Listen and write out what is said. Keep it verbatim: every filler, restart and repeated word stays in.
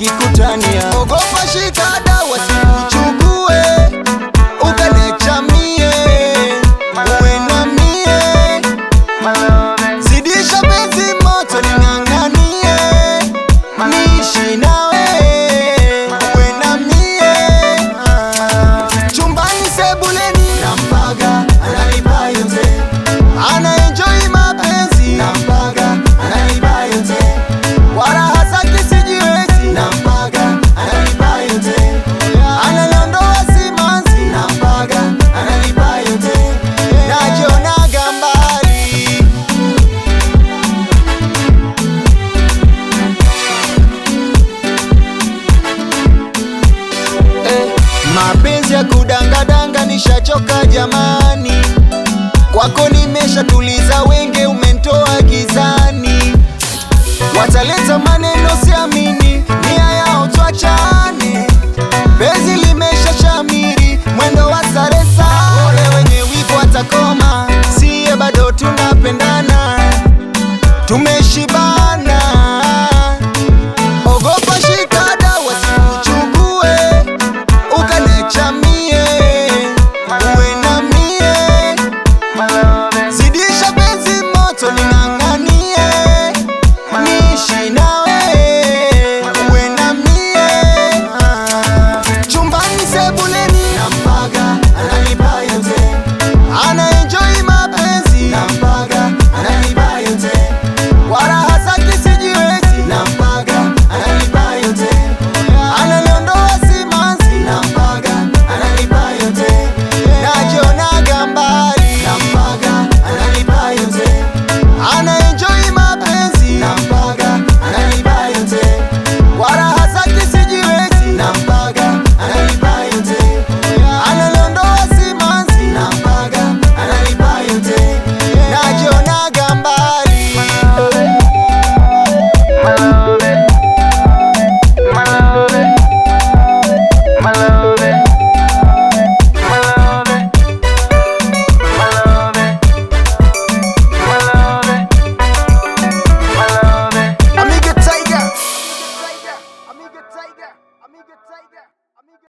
tukikutania. Ogopa shika dawa sikuchukue, ukanechamie, uwe na mie. Zidisha penzi moto ning'ang'anie, niishi nawe, uwe na mie. Chumbani sebuleni nampaga, ananipa yote, ana enjoy mapenzi nampaga, ananipa yote, wala hasaki sijiwezi nampaga, ananipa yote, analondoa simanzi nampaga, ananipa yote, najionaga mbali. Eh, mapenzi ya kudangadanga nishachoka jamani, kwako nimeshatuliza wenge, umentoa gizani. Wataleta maneno siamini, nia yao tuachane, penzi limesha shamiri, mwendo wa sare sana. Wale wenye wivu watakoma, siye bado tunapendana, tumeshibana. Ogopa shika dawa sikuchukue, ukanechamie, uwe na mie. Zidisha penzi moto ning'ang'anie, niishi nawe, uwe na mie. Chumbani sebuleni nampaga, ananipa yote, ana enjoy mapenzi nampaga, ananipa yote, wala hasaki sijiwezi nampaga, ananipa yote, analondoa simanzi nampaga, ananipa yote, najionaga mbali nampaga, ananipa yote, ana enjoy mapenzi nampaga, ananipa yote, wala hasaki sijiwezi nampaga, ananipa yote, analondoa simanzi nampaga, ananipa yote, najionaga mbali. Amiga Tiger, Amiga Tiger, Amiga Tiger.